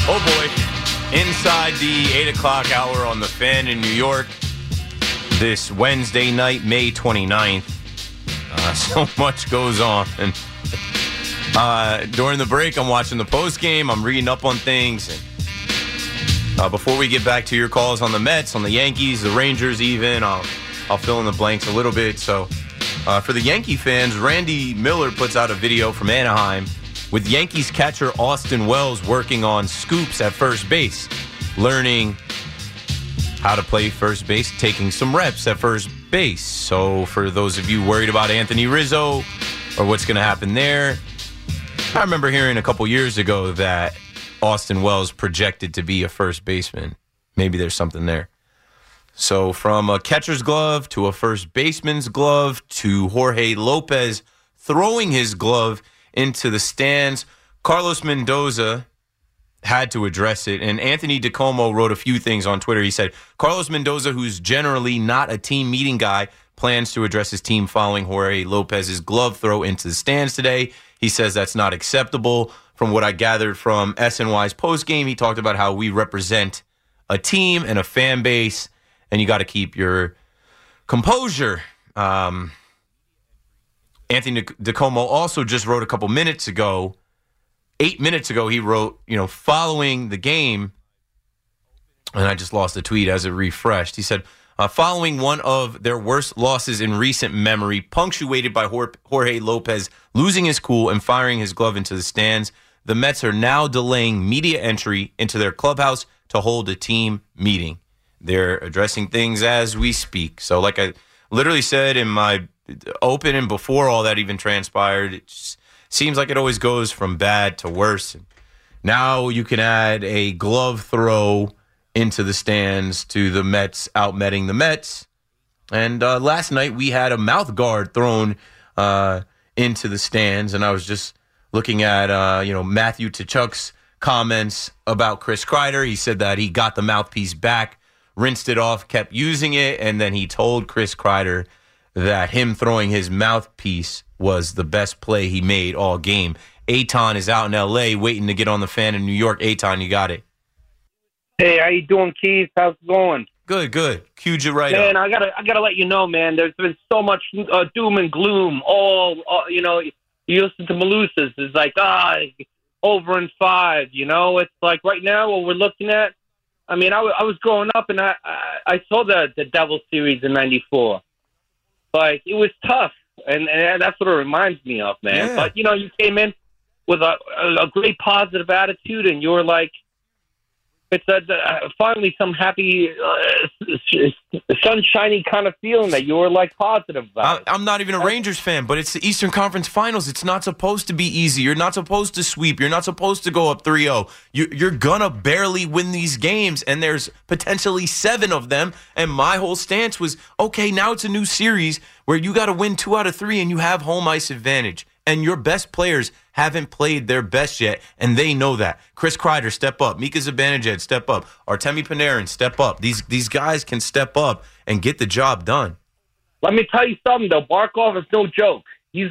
Oh boy, inside the 8 o'clock hour on the Fan in New York this Wednesday night, May 29th. So much goes on. And during the break, I'm watching the post game. I'm reading up on things. And before we get back to your calls on the Mets, on the Yankees, the Rangers even, I'll fill in the blanks a little bit. So for the Yankee fans, Randy Miller puts out a video from Anaheim with Yankees catcher Austin Wells working on scoops at first base, learning how to play first base, taking some reps at first base. So for those of you worried about Anthony Rizzo or what's going to happen there, I remember hearing a couple years ago that Austin Wells projected to be a first baseman. Maybe there's something there. So from a catcher's glove to a first baseman's glove to Jorge Lopez throwing his glove into the stands, Carlos Mendoza had to address it. And Anthony DiComo wrote a few things on Twitter. He said, Carlos Mendoza, who's generally not a team meeting guy, plans to address his team following Jorge Lopez's glove throw into the stands today. He says that's not acceptable. From what I gathered from SNY's postgame, he talked about how we represent a team and a fan base, and you got to keep your composure. Anthony DiComo also just wrote a couple minutes ago, 8 minutes ago, he wrote, following the game, and I just lost the tweet as it refreshed. He said, following one of their worst losses in recent memory, punctuated by Jorge Lopez losing his cool and firing his glove into the stands, the Mets are now delaying media entry into their clubhouse to hold a team meeting. They're addressing things as we speak. So like I literally said in my open and before all that even transpired, it just seems like it always goes from bad to worse. And now you can add a glove throw into the stands to the Mets out-metting the Mets. And last night we had a mouth guard thrown into the stands, and I was just looking at Matthew Tkachuk's comments about Chris Kreider. He said that he got the mouthpiece back, rinsed it off, kept using it, and then he told Chris Kreider that him throwing his mouthpiece was the best play he made all game. Eitan is out in L.A. waiting to get on the Fan in New York. Eitan, you got it. Hey, how you doing, Keith? How's it going? Good. Cued you right man, up. I gotta let you know, man. There's been so much doom and gloom. You listen to Malusis. It's like over in 5. It's like right now what we're looking at. I mean, I was growing up and I saw the Devil series in '94. Like, it was tough, and that's what it reminds me of, man. Yeah. But, you came in with a great positive attitude, and you were like, it's finally some happy, sunshiny kind of feeling that you were, like, positive about. I'm not even a Rangers fan, but it's the Eastern Conference Finals. It's not supposed to be easy. You're not supposed to sweep. You're not supposed to go up 3-0. You're going to barely win these games, and there's potentially 7 of them. And my whole stance was, okay, now it's a new series where you got to win 2 out of 3, and you have home ice advantage. And your best players haven't played their best yet, and they know that. Chris Kreider, step up. Mika Zibanejad, step up. Artemi Panarin, step up. These guys can step up and get the job done. Let me tell you something, though. Barkov is no joke. He's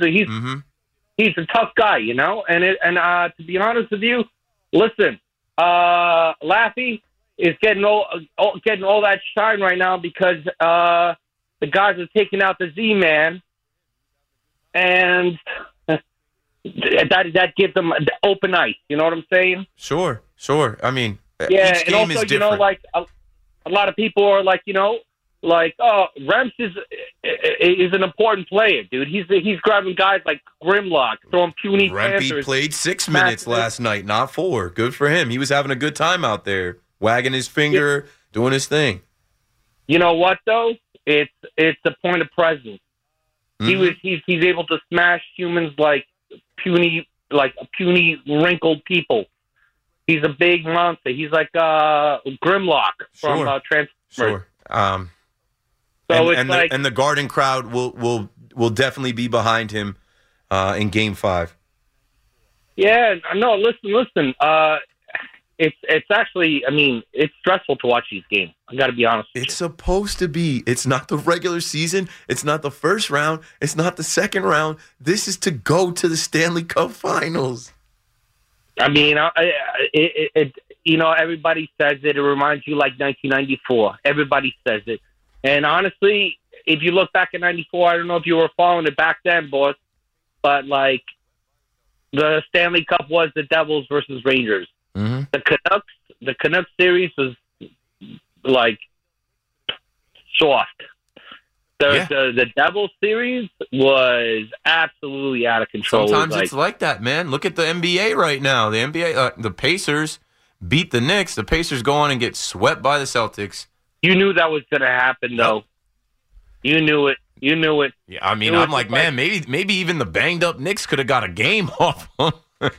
a tough guy, And to be honest with you, listen, Laffy is getting all that shine right now because the guys are taking out the Z-Man, and that gives them open ice. You know what I'm saying? Sure. I mean, yeah, each and game also, is different. A lot of people are like, Remps is an important player, dude. He's grabbing guys like Grimlock, throwing puny Rempe Panthers. played 6 minutes last night, not 4. Good for him. He was having a good time out there, wagging his finger, doing his thing. You know what, though? It's a point of presence. Mm-hmm. He's able to smash humans like puny wrinkled people. He's a big monster. He's like Grimlock from Transformers. Sure. So and the Garden crowd will definitely be behind him in Game 5. Yeah, no. Listen. It's actually, it's stressful to watch these games. I got to be honest with you. It's supposed to be. It's not the regular season. It's not the first round. It's not the second round. This is to go to the Stanley Cup Finals. everybody says it. It reminds you like 1994. Everybody says it. And honestly, if you look back at 94, I don't know if you were following it back then, boss, but like the Stanley Cup was the Devils versus Rangers. Mm-hmm. The Canucks series was like soft. The Devils series was absolutely out of control. Sometimes it's like that, man. Look at the NBA right now. The NBA, the Pacers beat the Knicks. The Pacers go on and get swept by the Celtics. You knew that was going to happen, though. You knew it. Yeah, I mean, I'm like, man, maybe even the banged up Knicks could have got a game off them.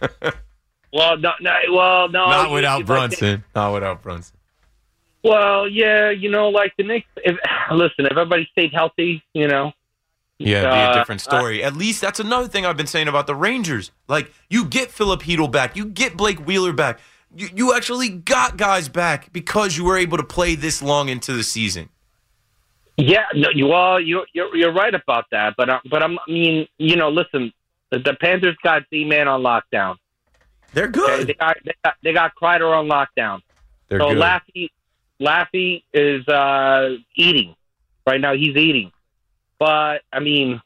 No. Not without Brunson. Not without Brunson. Well, yeah, like the Knicks. If everybody stayed healthy, Yeah, it'd be a different story. At least that's another thing I've been saying about the Rangers. Like, you get Philip Hedl back. You get Blake Wheeler back. You actually got guys back because you were able to play this long into the season. Yeah, no, you're right about that. But listen, the Panthers got Z-Man on lockdown. They're good. Okay? They got Kreider on lockdown. They're good. Laffy is eating right now. He's eating, but I mean,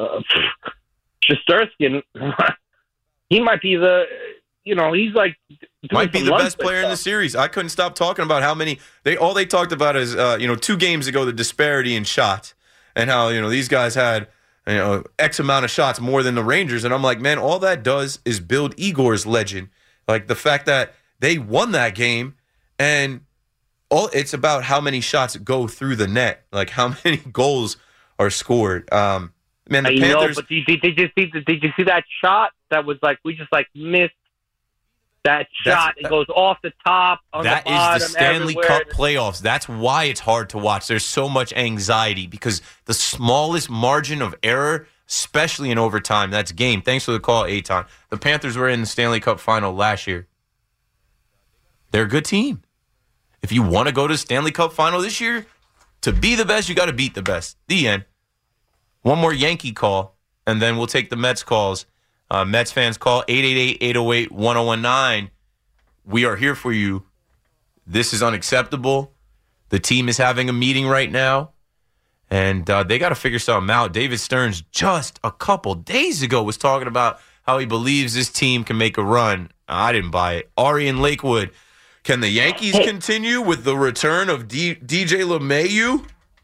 Shesterkin, he might be he's like might be the best player in the series. I couldn't stop talking about how many they talked about is 2 games ago the disparity in shots and how these guys had X amount of shots more than the Rangers, and I'm like, man, all that does is build Igor's legend. Like the fact that they won that game and it's about how many shots go through the net, like how many goals are scored. Man, the Panthers. But did you see that shot? That was like we just missed that shot. It goes off the top. That is the Stanley Cup playoffs. That's why it's hard to watch. There's so much anxiety because the smallest margin of error, especially in overtime, that's game. Thanks for the call, Eitan. The Panthers were in the Stanley Cup final last year. They're a good team. If you want to go to the Stanley Cup final this year, to be the best, you got to beat the best. The end. One more Yankee call, and then we'll take the Mets calls. Mets fans call 888-808-1019. We are here for you. This is unacceptable. The team is having a meeting right now, and they got to figure something out. David Stearns just a couple days ago was talking about how he believes this team can make a run. I didn't buy it. Ari in Lakewood. Can the Yankees continue with the return of DJ LeMahieu?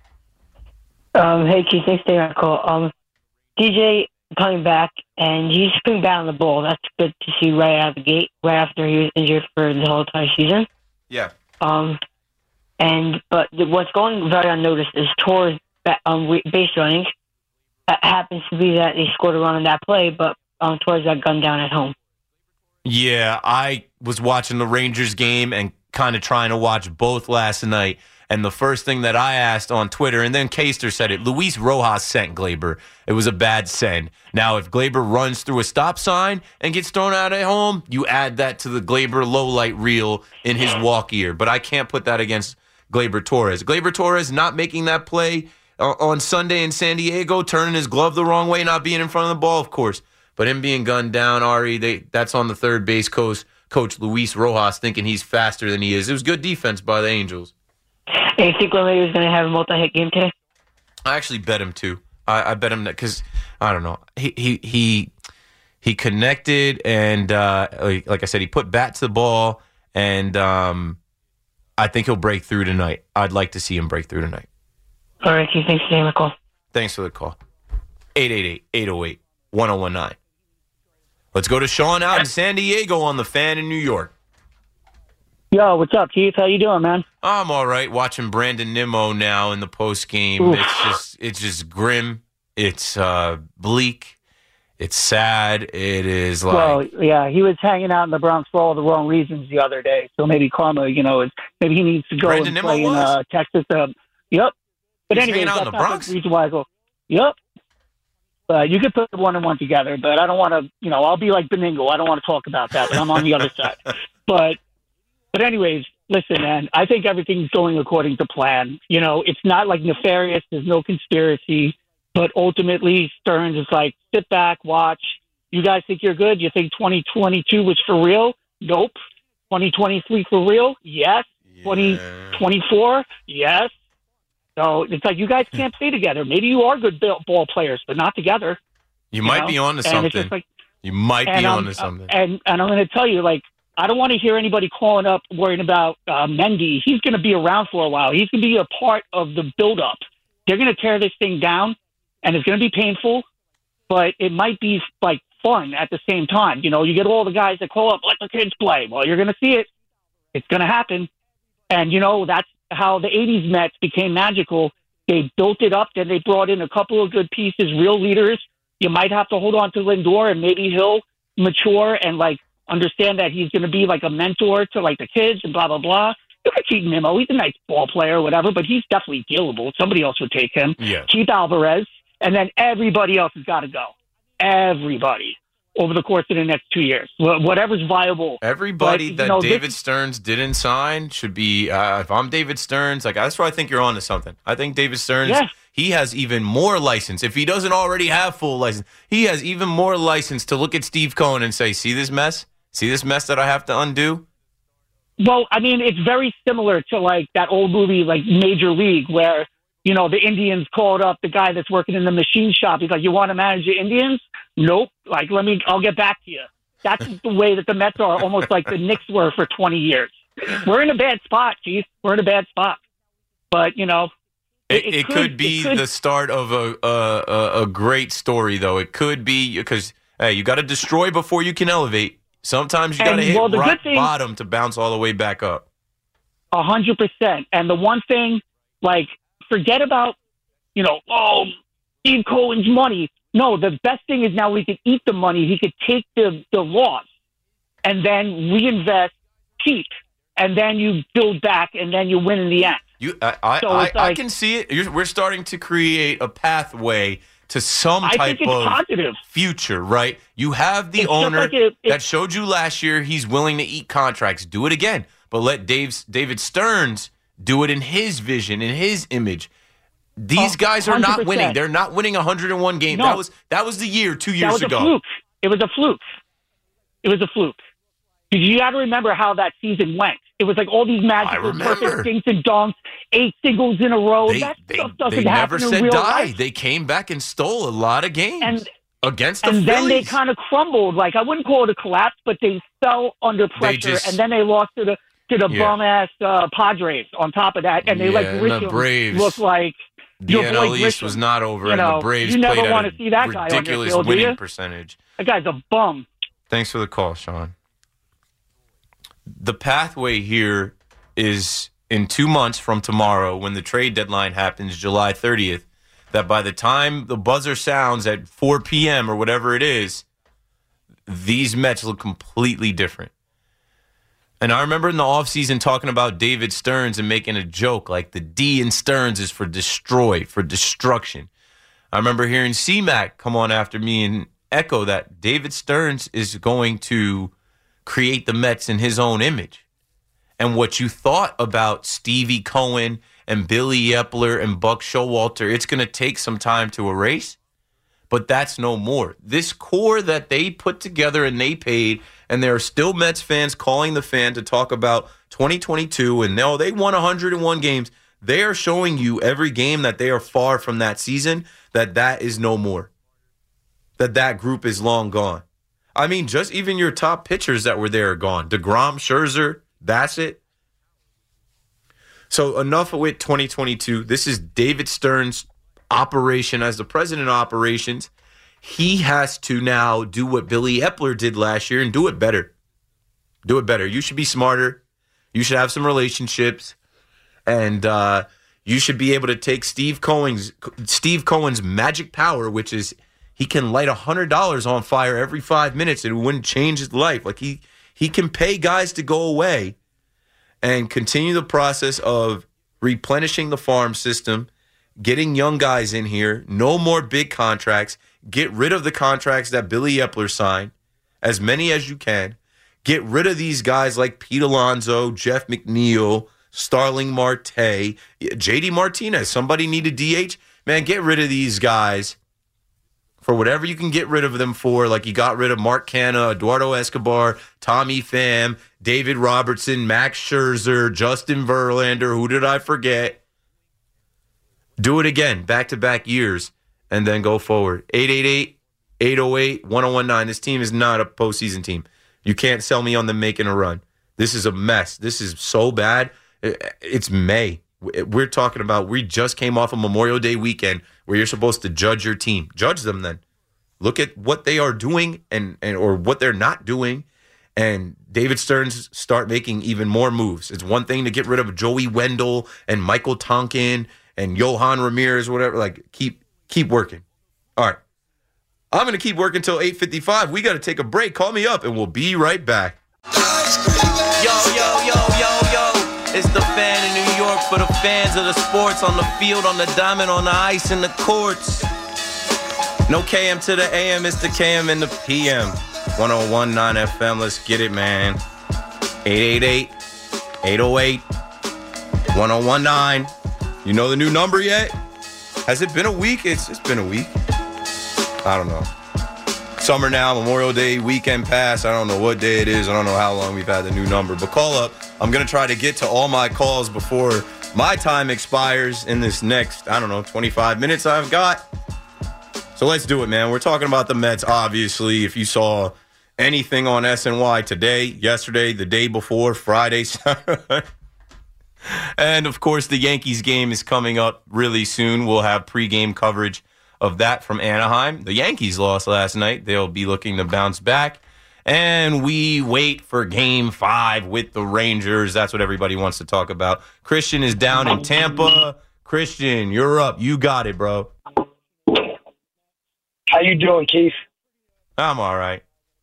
Hey, Keith, thanks for taking my call. DJ coming back, and he's putting back on the ball. That's good to see right out of the gate, right after he was injured for the whole entire season. Yeah. But what's going very unnoticed is Torres base running. That happens to be that they scored a run on that play, but Torres got gunned down at home. Yeah, I was watching the Rangers game and kind of trying to watch both last night. And the first thing that I asked on Twitter, and then Kaster said it, Luis Rojas sent Glaber. It was a bad send. Now, if Glaber runs through a stop sign and gets thrown out at home, you add that to the Glaber low-light reel in his walk year. But I can't put that against Glaber Torres. Glaber Torres not making that play on Sunday in San Diego, turning his glove the wrong way, not being in front of the ball, of course. But him being gunned down, Ari, that's on the third base coach Luis Rojas thinking he's faster than he is. It was good defense by the Angels. And you think LeMahieu is going to have a multi-hit game today? I actually bet him too. I bet him that because I don't know. He connected and like I said, he put bat to the ball, and I think he'll break through tonight. I'd like to see him break through tonight. All right, Keith, thanks for taking my call. Thanks for the call. 888-808-1019. Let's go to Sean out in San Diego on the Fan in New York. Yo, what's up, Keith? How you doing, man? I'm all right. Watching Brandon Nimmo now in the post game. It's just grim. It's bleak. It's sad. It is like. Well, yeah, he was hanging out in the Bronx for all the wrong reasons the other day. So maybe karma, maybe he needs to go Brandon and play Nimmo in Texas. Yep. But He's anyway, hanging out in that's the not Bronx? the reason why I go. Yep. You could put one and one together, but I don't want to. I'll be like Beningo. I don't want to talk about that. But I'm on the other side. But anyways, listen, man. I think everything's going according to plan. It's not like nefarious. There's no conspiracy. But ultimately, Stearns is like, sit back, watch. You guys think you're good? You think 2022 was for real? Nope. 2023 for real? Yes. 2024? Yes. So it's like you guys can't stay together. Maybe you are good ball players, but not together. You might be on to something. It's just like, you might be on to something. And I'm going to tell you, like, I don't want to hear anybody calling up worrying about Mendy. He's going to be around for a while. He's going to be a part of the buildup. They're going to tear this thing down, and it's going to be painful, but it might be, like, fun at the same time. You know, you get all the guys that call up, let the kids play. Well, you're going to see it. It's going to happen. And, you know, that's how the 80s Mets became magical. They built it up, then they brought in a couple of good pieces, real leaders. You might have to hold on to Lindor, and maybe he'll mature and, like, understand that he's going to be like a mentor to like the kids and blah, blah, blah. Look at Keaton Nimmo. He's a nice ball player or whatever, but he's definitely dealable. Somebody else would take him. Yeah. Keith Alvarez. And then everybody else has got to go. Everybody over the course of the next 2 years. Whatever's viable. Everybody that David Stearns didn't sign should be, if I'm David Stearns, like that's where I think you're on to something. I think David Stearns, he has even more license. If he doesn't already have full license, he has even more license to look at Steve Cohen and say, see this mess? See this mess that I have to undo? Well, I mean, it's very similar to like that old movie, like Major League, where, you know, the Indians called up the guy that's working in the machine shop. He's like, you want to manage the Indians? Nope. Like, I'll get back to you. That's the way that the Mets are, almost like the Knicks were for 20 years. We're in a bad spot, Chief. We're in a bad spot. But, you know, it could be the start of a great story, though. It could be because, hey, you got to destroy before you can elevate. Sometimes you got to hit rock bottom to bounce all the way back up. 100%. And the one thing, like, forget about, you know, Steve Cohen's money. No, the best thing is now we could eat the money. He could take the loss and then reinvest, keep, and then you build back, and then you win in the end. I can see it. We're starting to create a pathway to some type of positive future, right? You have the owner that showed you last year he's willing to eat contracts. Do it again. But let David Stearns do it in his vision, in his image. These guys are not winning. They're not winning 101 games. No. That was the year 2 years ago. It was a fluke. You got to remember how that season went. It was like all these magical, perfect things and dunks, 8 singles in a row. That stuff doesn't happen in real life. They came back and stole a lot of games against the Phillies. And then they kind of crumbled. Like, I wouldn't call it a collapse, but they fell under pressure. And then they lost to the bum-ass Padres on top of that. And they Grisham looked like the NL East was not over, and the Braves played at a ridiculous winning percentage. That guy's a bum. Thanks for the call, Sean. The pathway here is in 2 months from tomorrow, when the trade deadline happens, July 30th, that by the time the buzzer sounds at 4 p.m. or whatever it is, these Mets look completely different. And I remember in the offseason talking about David Stearns and making a joke like the D in Stearns is for destroy, for destruction. I remember hearing C-Mac come on after me and echo that David Stearns is going to create the Mets in his own image. And what you thought about Stevie Cohen and Billy Epler and Buck Showalter, it's going to take some time to erase, but that's no more. This core that they put together and they paid, and there are still Mets fans calling the Fan to talk about 2022, and no, they won 101 games. They are showing you every game that they are far from that season, that is no more, that group is long gone. I mean, just even your top pitchers that were there are gone. DeGrom, Scherzer, Bassett. So enough with 2022. This is David Stearns' operation as the president of operations. He has to now do what Billy Epler did last year and do it better. Do it better. You should be smarter. You should have some relationships. And you should be able to take Steve Cohen's magic power, which is he can light $100 on fire every 5 minutes and it wouldn't change his life. Like he can pay guys to go away and continue the process of replenishing the farm system, getting young guys in here, no more big contracts, get rid of the contracts that Billy Epler signed, as many as you can, get rid of these guys like Pete Alonso, Jeff McNeil, Starling Marte, JD Martinez. Somebody need a DH? Man, get rid of these guys for whatever you can get rid of them for, like you got rid of Mark Canha, Eduardo Escobar, Tommy Pham, David Robertson, Max Scherzer, Justin Verlander. Who did I forget? Do it again, back-to-back years, and then go forward. 888-808-1019. This team is not a postseason team. You can't sell me on them making a run. This is a mess. This is so bad. It's May. We're talking about, we just came off a Memorial Day weekend where you're supposed to judge your team. Judge them then. Look at what they are doing and or what they're not doing. And David Stearns start making even more moves. It's one thing to get rid of Joey Wendell and Michael Tonkin and Johan Ramirez, whatever. Like, keep working. All right. I'm going to keep working until 8:55. We got to take a break. Call me up, and we'll be right back. Yo. It's the Fan in New York for the fans of the sports on the field, on the diamond, on the ice, in the courts. No KM to the AM, it's the KM and the PM. 101.9 FM, let's get it, man. 888-808-1019. You know the new number yet? Has it been a week? It's been a week. I don't know. Summer now, Memorial Day weekend pass. I don't know what day it is. I don't know how long we've had the new number. But call up. I'm going to try to get to all my calls before my time expires in this next, 25 minutes I've got. So let's do it, man. We're talking about the Mets, obviously. If you saw anything on SNY today, yesterday, the day before, Friday, Saturday. And, of course, the Yankees game is coming up really soon. We'll have pregame coverage of that from Anaheim. The Yankees lost last night. They'll be looking to bounce back. And we wait for Game 5 with the Rangers. That's what everybody wants to talk about. Christian is down in Tampa. Christian, you're up. You got it, bro. How you doing, Keith? I'm all right.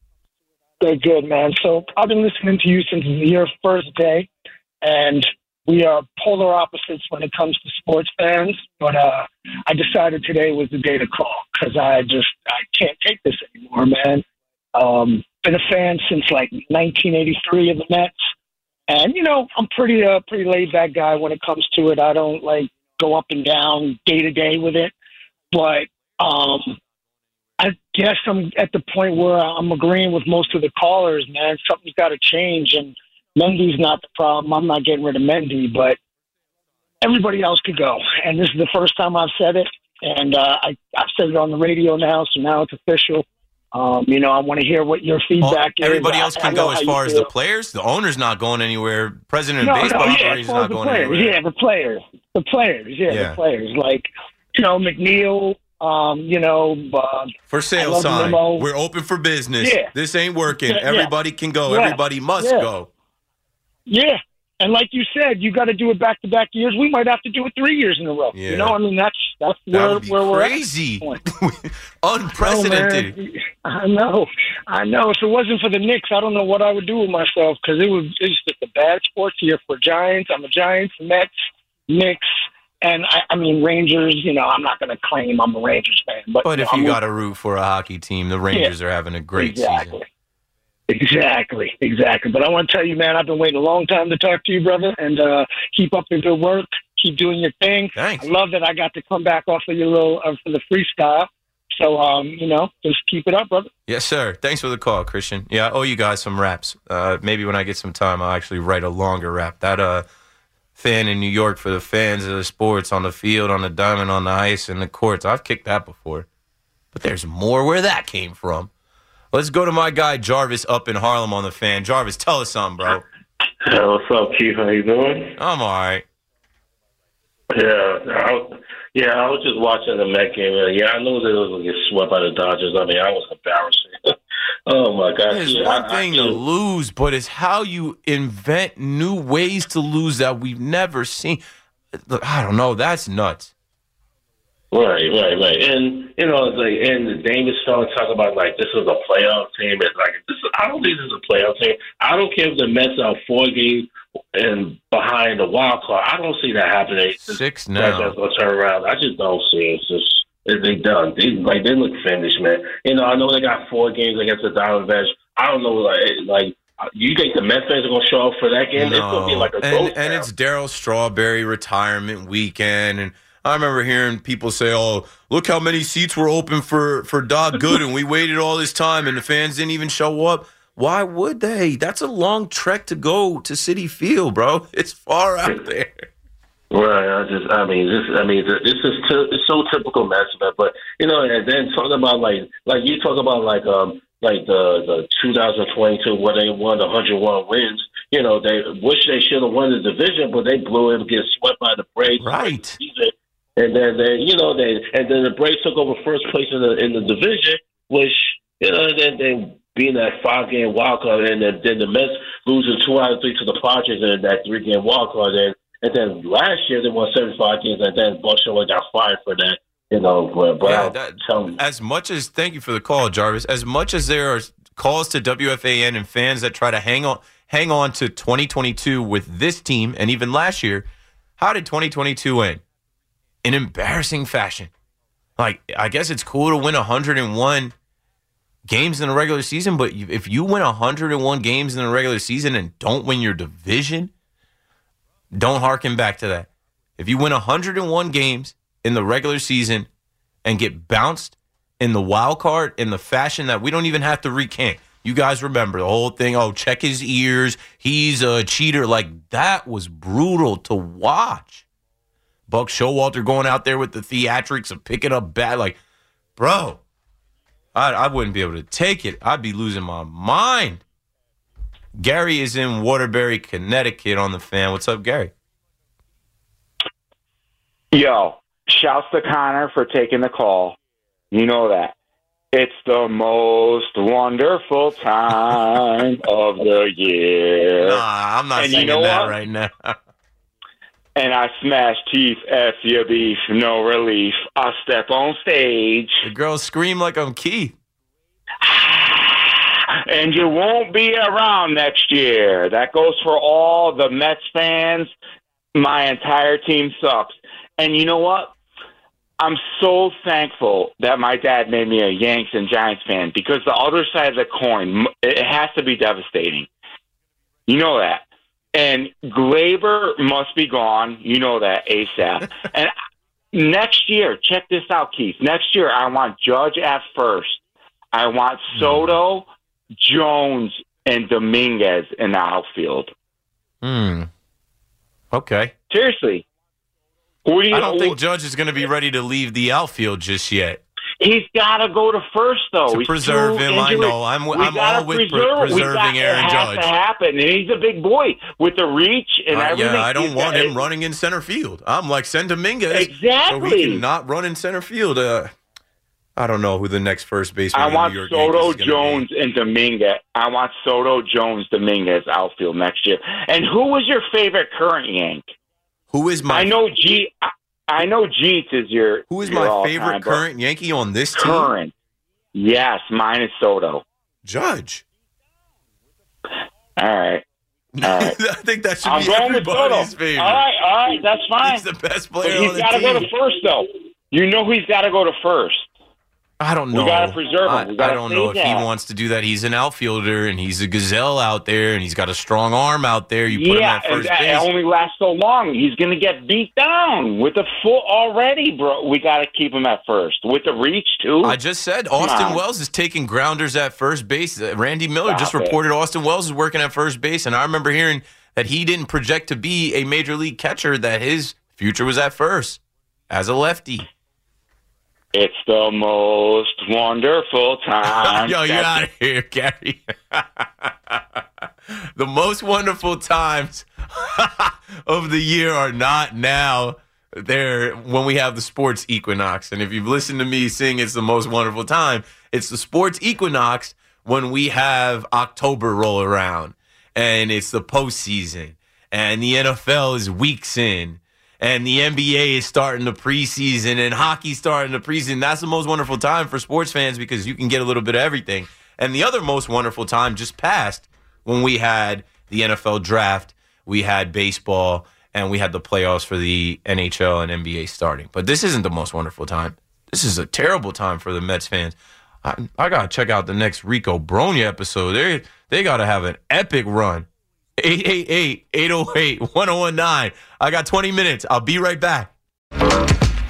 Good, man. So I've been listening to you since your first day, and we are polar opposites when it comes to sports fans. But I decided today was the day to call because I can't take this anymore, man. Been a fan since like 1983 of the Mets, and I'm pretty laid back guy when it comes to it. I don't like go up and down day to day with it, but I guess I'm at the point where I'm agreeing with most of the callers, man. Something's got to change, and Mendy's not the problem. I'm not getting rid of Mendy, but everybody else could go. And this is the first time I've said it, and I've said it on the radio now, so now it's official. I want to hear what your feedback is. Everybody else can go as far as the players. The owner's not going anywhere. President of baseball operations not going anywhere. Yeah, the players. The players. Like, McNeil, for sale sign. We're open for business. Yeah. This ain't working. Everybody can go. Yeah. Everybody must go. Yeah. And like you said, you got to do it back-to-back years. We might have to do it 3 years in a row. Yeah. That's where we're crazy. Unprecedented. I know. If it wasn't for the Knicks, I don't know what I would do with myself because it's just a bad sports year for Giants. I'm a Giants, Mets, Knicks, and Rangers. I'm not going to claim I'm a Rangers fan. But if you got to root for a hockey team, the Rangers are having a great season. Exactly. But I want to tell you, man, I've been waiting a long time to talk to you, brother, and keep up the good work. Keep doing your thing. Thanks. I love that I got to come back off of your little for the freestyle. So, just keep it up, brother. Yes, sir. Thanks for the call, Christian. Yeah, I owe you guys some raps. Maybe when I get some time, I'll actually write a longer rap. That Fan in New York for the fans of the sports on the field, on the diamond, on the ice, and the courts. I've kicked that before. But there's more where that came from. Let's go to my guy Jarvis up in Harlem on the Fan. Jarvis, tell us something, bro. Hey, what's up, Keith? How you doing? I'm all right. Yeah, I was just watching the Met game. Yeah, I knew that it was going to get swept by the Dodgers. I was embarrassing. Oh, my God. It's one thing to lose, but it's how you invent new ways to lose that we've never seen. Look, I don't know. That's nuts. Right. And, and the Dame started talking about, this is a playoff team. It's I don't think this is a playoff team. I don't care if the Mets are 4 games and behind the wild card. I don't see that happening. 6 now. That's going to turn around. I just don't see it. It's just, they done. They look finished, man. I know they got 4 games against the Diamondbacks. I don't know, you think the Mets fans are going to show up for that game? No. It's going to be like a ghost and it's Darryl Strawberry retirement weekend, and I remember hearing people say, "Oh, look how many seats were open for Doc Gooden. We waited all this time, and the fans didn't even show up." Why would they? That's a long trek to go to Citi Field, bro. It's far out there. Right. This is it's so typical Mets, but and then talking about like you talk about like the 2022 where they won 101 wins. They wish they should have won the division, but they blew it and get swept by the Braves. Right. And then the Braves took over first place in the division, which then they being that 5-game wild card, and then the Mets losing 2 out of 3 to the Padres in that 3-game wild card. And then last year they won 75 games, and then Buck Showalter got fired for that. As much as thank you for the call, Jarvis. As much as there are calls to WFAN and fans that try to hang on to 2022 with this team, and even last year, how did 2022 end? In embarrassing fashion. Like, I guess it's cool to win 101 games in the regular season, but if you win 101 games in the regular season and don't win your division, don't harken back to that. If you win 101 games in the regular season and get bounced in the wild card in the fashion that we don't even have to recant. You guys remember the whole thing, check his ears, he's a cheater. Like, that was brutal to watch. Buck Showalter going out there with the theatrics of picking up bad. Like, bro, I wouldn't be able to take it. I'd be losing my mind. Gary is in Waterbury, Connecticut on the Fan. What's up, Gary? Yo, shouts to Connor for taking the call. You know that. It's the most wonderful time of the year. Nah, I'm not singing that right now. And I smash teeth, F your beef, no relief. I step on stage. The girls scream like I'm Keith. And you won't be around next year. That goes for all the Mets fans. My entire team sucks. And you know what? I'm so thankful that my dad made me a Yanks and Giants fan, because the other side of the coin, it has to be devastating. You know that. And Glaber must be gone. You know that, ASAP. And next year, check this out, Keith. Next year, I want Judge at first. I want Soto, Jones, and Dominguez in the outfield. Okay. Seriously. I don't think Judge is going to be ready to leave the outfield just yet. He's got to go to first, though. To preserve him, I know. I'm all with preserving Aaron Judge. It has to happen, and he's a big boy with the reach and everything. Yeah, I don't want him running in center field. I'm like, send Dominguez. Exactly. So he cannot run in center field. I don't know who the next first baseman I want in New York Soto, is Jones, and Dominguez. I want Soto, Jones, Dominguez outfield next year. And who was your favorite current Yank? Who is my? I know Jeets is your. Who is my favorite current Yankee on this team? Current. Yes, mine is Soto. Judge. All right. I think that should be everybody's favorite. All right, that's fine. He's the best player but on the team. He's got to go to first, though. You know he's got to go to first. I don't know. We got to preserve him. I don't know if he wants to do that. He's an outfielder, and he's a gazelle out there, and he's got a strong arm out there. You put him at first base. It only lasts so long. He's going to get beat down with the foot already, bro. We got to keep him at first. With the reach, too. I just said Austin Wells is taking grounders at first base. Randy Miller just reported Austin Wells is working at first base, and I remember hearing that he didn't project to be a major league catcher, that his future was at first as a lefty. It's the most wonderful time. Yo, you're out of here, Gary. The most wonderful times of the year are not now. They're when we have the sports equinox. And if you've listened to me sing It's the Most Wonderful Time, it's the sports equinox when we have October roll around. And it's the postseason. And the NFL is weeks in. And the NBA is starting the preseason, and hockey's starting the preseason. That's the most wonderful time for sports fans because you can get a little bit of everything. And the other most wonderful time just passed when we had the NFL draft, we had baseball, and we had the playoffs for the NHL and NBA starting. But this isn't the most wonderful time. This is a terrible time for the Mets fans. I got to check out the next Rico Bronya episode. They got to have an epic run. 888-808-1019. I got 20 minutes. I'll be right back.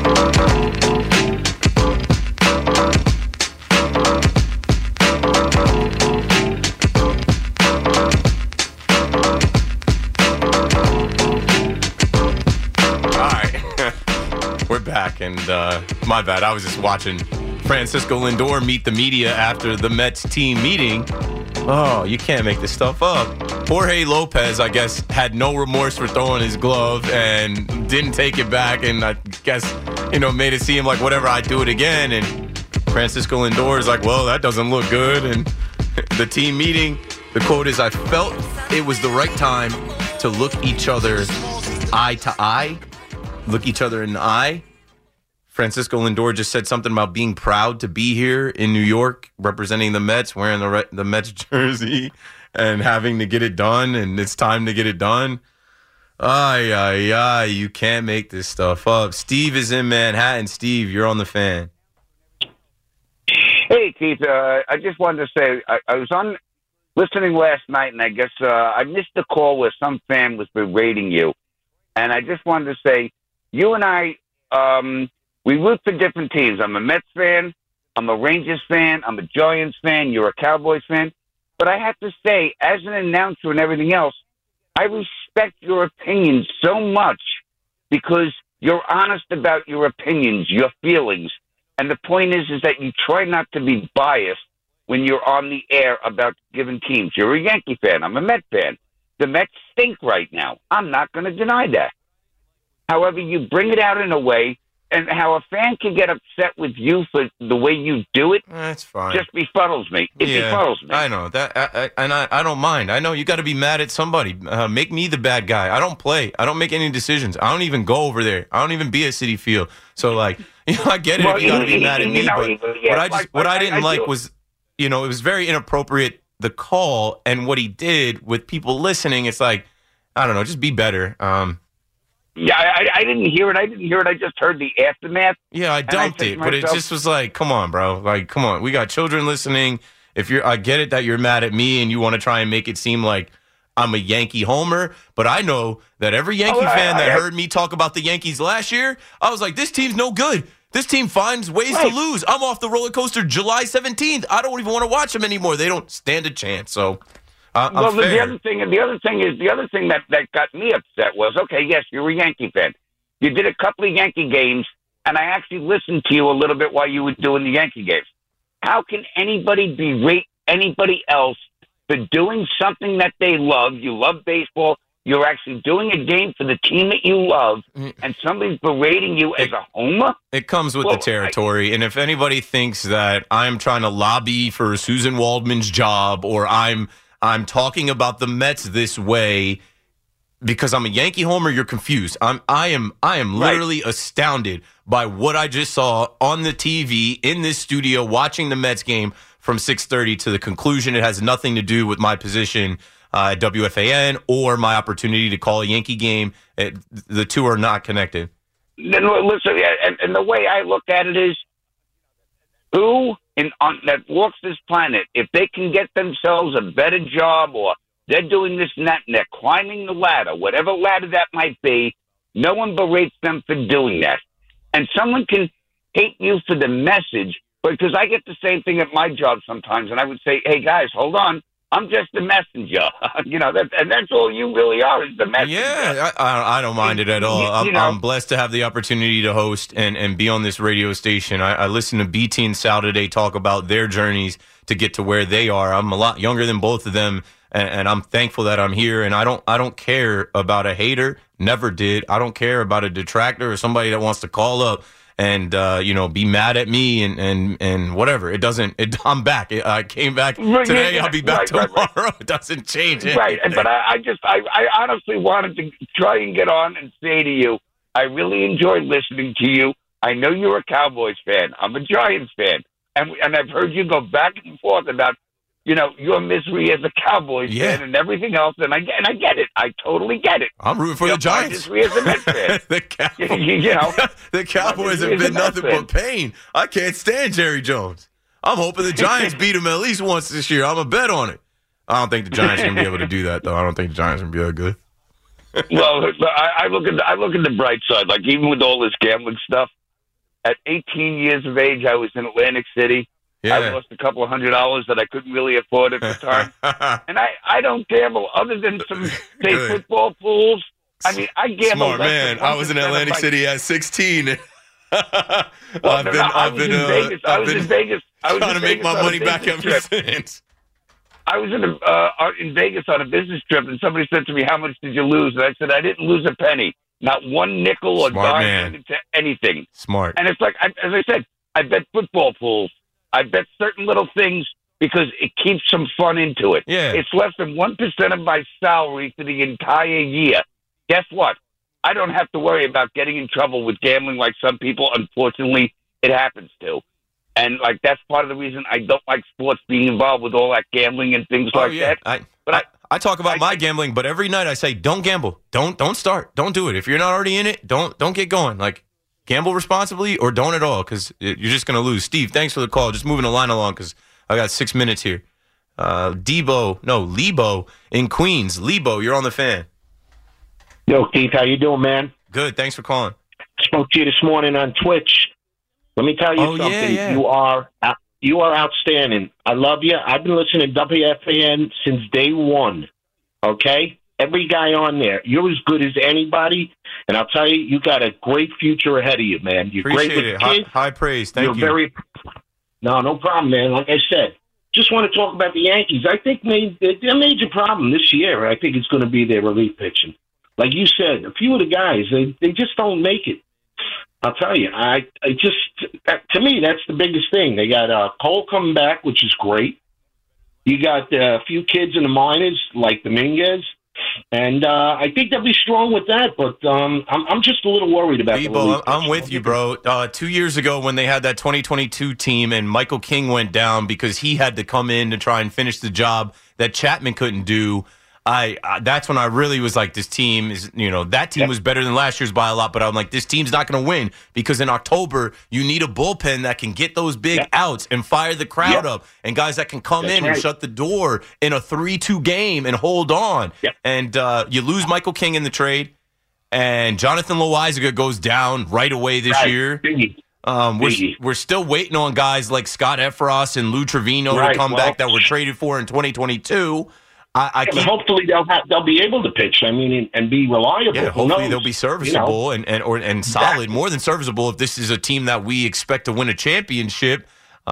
And my bad, I was just watching Francisco Lindor meet the media after the Mets team meeting. Oh, you can't make this stuff up. Jorge Lopez, I guess, had no remorse for throwing his glove and didn't take it back, and I guess, made it seem like whatever, I'd do it again. And Francisco Lindor is like, well, that doesn't look good. And the team meeting, the quote is, I felt it was the right time to look each other eye to eye, look each other in the eye. Francisco Lindor just said something about being proud to be here in New York, representing the Mets, wearing the Mets jersey, and having to get it done, and it's time to get it done. You can't make this stuff up. Steve is in Manhattan. Steve, you're on the Fan. Hey, Keith. I just wanted to say I was on listening last night, and I guess I missed the call where some fan was berating you. And I just wanted to say, you and I, we root for different teams. I'm a Mets fan. I'm a Rangers fan. I'm a Giants fan. You're a Cowboys fan. But I have to say, as an announcer and everything else, I respect your opinions so much because you're honest about your opinions, your feelings. And the point is that you try not to be biased when you're on the air about given teams. You're a Yankee fan. I'm a Met fan. The Mets stink right now. I'm not going to deny that. However, you bring it out in a way, and how a fan can get upset with you for the way you do it, that's fine. Just befuddles me. It befuddles me. I know that, and I don't mind. I know you got to be mad at somebody. Make me the bad guy. I don't play. I don't make any decisions. I don't even go over there. I don't even be at Citi Field. So, like, I get it if you got to be mad at me. But what I didn't like was, it was very inappropriate, the call and what he did with people listening. It's like, I don't know, just be better. Yeah, I didn't hear it. I just heard the aftermath. Yeah, I dumped it, but it just was like, come on, bro. Like, come on. We got children listening. I get it that you're mad at me and you want to try and make it seem like I'm a Yankee homer, but I know that every Yankee fan that heard me talk about the Yankees last year, I was like, this team's no good. This team finds ways to lose. I'm off the roller coaster July 17th. I don't even want to watch them anymore. They don't stand a chance. So. Well, the other thing that got me upset was, okay, yes, you're a Yankee fan. You did a couple of Yankee games, and I actually listened to you a little bit while you were doing the Yankee games. How can anybody berate anybody else for doing something that they love? You love baseball. You're actually doing a game for the team that you love, and somebody's berating you as a homer? It comes with the territory. And if anybody thinks that I'm trying to lobby for Susan Waldman's job or I'm talking about the Mets this way because I'm a Yankee homer, you're confused. I am literally astounded by what I just saw on the TV in this studio watching the Mets game from 6:30 to the conclusion. It has nothing to do with my position at WFAN or my opportunity to call a Yankee game. The two are not connected. Listen, and the way I look at it is, who that walks this planet, if they can get themselves a better job or they're doing this and that and they're climbing the ladder, whatever ladder that might be, no one berates them for doing that. And someone can hate you for the message, because I get the same thing at my job sometimes, and I would say, hey, guys, hold on. I'm just the messenger. And that's all you really are, is the messenger. Yeah, I don't mind it at all. I'm blessed to have the opportunity to host and be on this radio station. I listen to BT and Sal today talk about their journeys to get to where they are. I'm a lot younger than both of them, and I'm thankful that I'm here. And I don't care about a hater. Never did. I don't care about a detractor or somebody that wants to call up and be mad at me and whatever. I'm back. I came back today. I'll be back tomorrow. Right. It doesn't change anything. Right, but I honestly wanted to try and get on and say to you, I really enjoyed listening to you. I know you're a Cowboys fan. I'm a Giants fan, and I've heard you go back and forth about your misery as a Cowboys fan and everything else, and I get it. I totally get it. I'm rooting for the Giants. Misery as a Mets fan. The Cowboys have been nothing but pain. I can't stand Jerry Jones. I'm hoping the Giants beat him at least once this year. I'm a bet on it. I don't think the Giants are going to be able to do that, though. I don't think the Giants are going to be that good. Well, I look at the bright side. Like, even with all this gambling stuff, at 18 years of age, I was in Atlantic City. Yeah. I lost a couple of $100 that I couldn't really afford at the time. And I don't gamble other than some, say, football pools. I mean, I gamble. Smart man. I was in Atlantic City at 16. I was in Vegas. I was in Vegas. Trying to make my money back ever since. I was in Vegas on a business trip, and somebody said to me, "How much did you lose?" And I said, "I didn't lose a penny, not one nickel or dime into anything." Smart. And it's like, as I said, I bet football pools. I bet certain little things because it keeps some fun into it. Yeah. It's less than 1% of my salary for the entire year. Guess what? I don't have to worry about getting in trouble with gambling like some people. Unfortunately, it happens to. And, like, that's part of the reason I don't like sports being involved with all that gambling and things like that. I talk about my gambling, but every night I say, don't gamble. Don't start. Don't do it. If you're not already in it, don't get going. Like, gamble responsibly or don't at all because you're just going to lose. Steve, thanks for the call. Just moving the line along because I got 6 minutes here. Lebo in Queens. Lebo, you're on the Fan. Yo, Keith, how you doing, man? Good. Thanks for calling. Spoke to you this morning on Twitch. Let me tell you something. Yeah. You are outstanding. I love you. I've been listening to WFAN since day one. Okay? Every guy on there. You're as good as anybody. And I'll tell you, you got a great future ahead of you, man. You're Appreciate great with it. kids. High praise. Thank you. No problem, man. Like I said, just want to talk about the Yankees. I think their major problem this year, I think it's going to be their relief pitching. Like you said, a few of the guys, they just don't make it. I'll tell you, to me, that's the biggest thing. They got Cole coming back, which is great. You got a few kids in the minors, like Dominguez, and I think they'll be strong with that, but I'm just a little worried about Bebo, I'm with you, bro. 2 years ago when they had that 2022 team and Michael King went down because he had to come in to try and finish the job that Chapman couldn't do, that's when I really was like, this team is, that team was better than last year's by a lot, but I'm like, this team's not going to win because in October, you need a bullpen that can get those big outs and fire the crowd up and guys that can come in and shut the door in a 3-2 game and hold on. And you lose Michael King in the trade and Jonathan Loaisiga goes down right away this year. We're still waiting on guys like Scott Efros and Lou Trevino to come back that were traded for in 2022. Hopefully they'll be able to pitch. I mean, and be reliable. Yeah, hopefully they'll be serviceable and solid, more than serviceable. If this is a team that we expect to win a championship,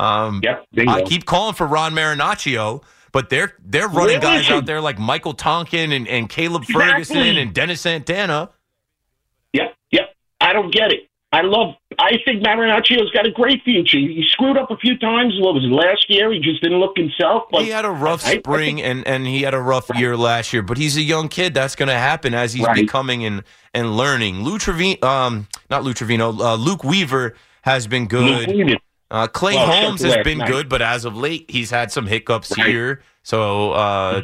I keep calling for Ron Marinaccio, but they're running guys out there like Michael Tonkin and Caleb Ferguson and Dennis Santana. Yep. I don't get it. I think Marinaccio's got a great future. He screwed up a few times. What was it, last year? He just didn't look himself. But he had a rough spring and he had a rough year last year, but he's a young kid. That's going to happen as he's becoming and learning. Luke Weaver has been good. Clay Holmes has been good, but as of late, he's had some hiccups here. So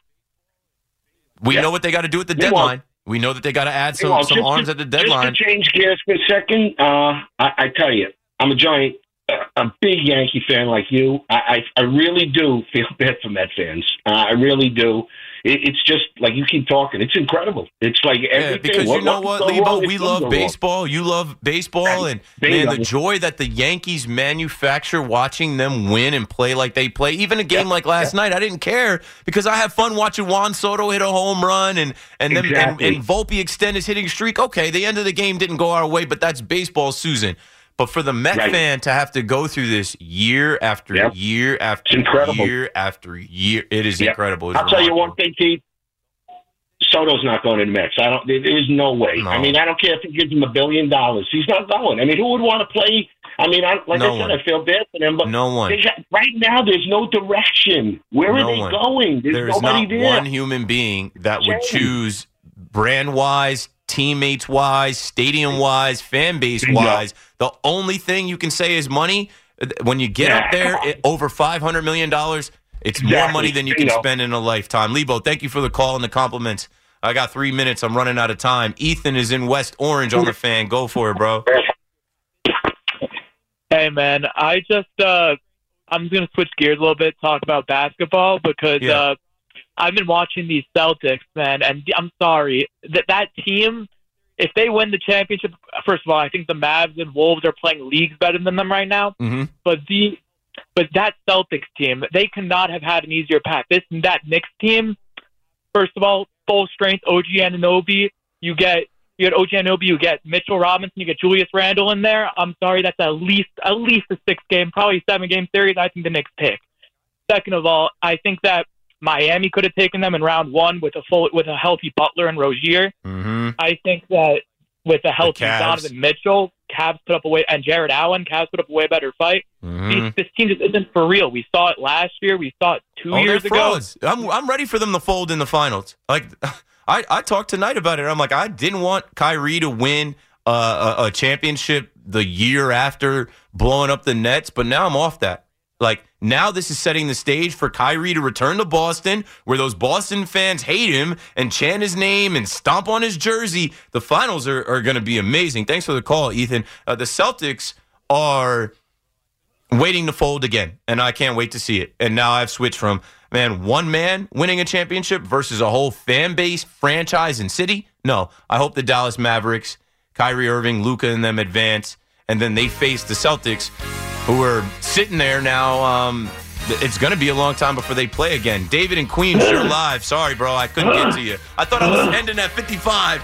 we know what they got to do at the deadline. We know that they got to add some arms at the deadline. Just to change gears for a second, I tell you, I'm a big Yankee fan like you. I really do feel bad for Met fans. I really do. It's just like you keep talking. It's incredible. It's like everything. Because you know what, Lebo? We love baseball. You love baseball. And, man, the joy that the Yankees manufacture watching them win and play like they play. Even a game like last night, I didn't care because I have fun watching Juan Soto hit a home run and Volpe extend his hitting streak. Okay, the end of the game didn't go our way, but that's baseball, Susan. But for the Met fan to have to go through this year after year after year after year, it is incredible. I'll tell you one thing, Keith. Soto's not going to the Mets. There is no way. No. I mean, I don't care if he gives him $1 billion. He's not going. I mean, who would want to play? I mean, I feel bad for them, but no one. Right now, there's no direction. Where are they going? There's not one human being that would choose brand-wise, teammates-wise, stadium-wise, fan base-wise. The only thing you can say is money. When you get up there, over $500 million, it's more money than you can spend in a lifetime. Lebo, thank you for the call and the compliments. I got 3 minutes. I'm running out of time. Ethan is in West Orange on the Fan. Go for it, bro. Hey, man. I'm just going to switch gears a little bit, talk about basketball, because I've been watching these Celtics, man, and I'm sorry. That team if they win the championship, first of all, I think the Mavs and Wolves are playing leagues better than them right now. Mm-hmm. But that Celtics team, they could not have had an easier path. That Knicks team, first of all, full strength OG Anunoby. You get OG Anunoby, you get Mitchell Robinson, you get Julius Randle in there. I'm sorry, that's at least a 6-game, probably 7-game series. I think the Knicks pick. Second of all, I think that Miami could have taken them in round 1 with a healthy Butler and Rozier. Mm-hmm. I think that with a healthy Donovan Mitchell, Cavs put up and Jared Allen, Cavs put up a way better fight. Mm-hmm. This team just isn't for real. We saw it last year. We saw it 2 years ago. I'm ready for them to fold in the finals. Like I talked tonight about it. I'm like, I didn't want Kyrie to win a championship the year after blowing up the Nets, but now I'm off that. Like, now this is setting the stage for Kyrie to return to Boston, where those Boston fans hate him and chant his name and stomp on his jersey. The finals are going to be amazing. Thanks for the call, Ethan. The Celtics are waiting to fold again, and I can't wait to see it. And now I've switched from, one man winning a championship versus a whole fan base, franchise, and city. No, I hope the Dallas Mavericks, Kyrie Irving, Luka, and them advance, and then they face the Celtics, who are sitting there now. It's going to be a long time before they play again. David and Queens, you're live. Sorry, bro, I couldn't get to you. I thought I was ending at 55.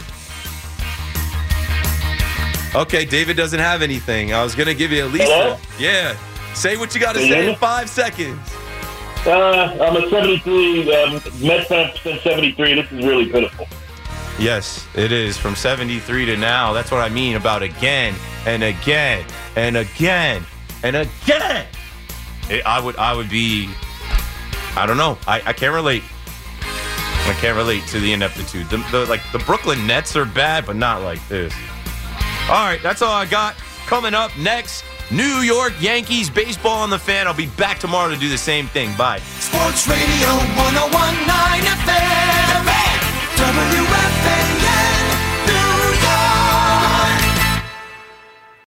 Okay, David doesn't have anything. I was going to give you at least yeah. Say what you got to say in 5 seconds. I'm a 73. Mets fan since 73. This is really pitiful. Yes, it is. From 73 to now. That's what I mean about again and again and again and again. I would be, I don't know. I can't relate. I can't relate to the ineptitude. The Brooklyn Nets are bad, but not like this. All right, that's all I got. Coming up next, New York Yankees baseball on the Fan. I'll be back tomorrow to do the same thing. Bye. Sports Radio 101.9 FM.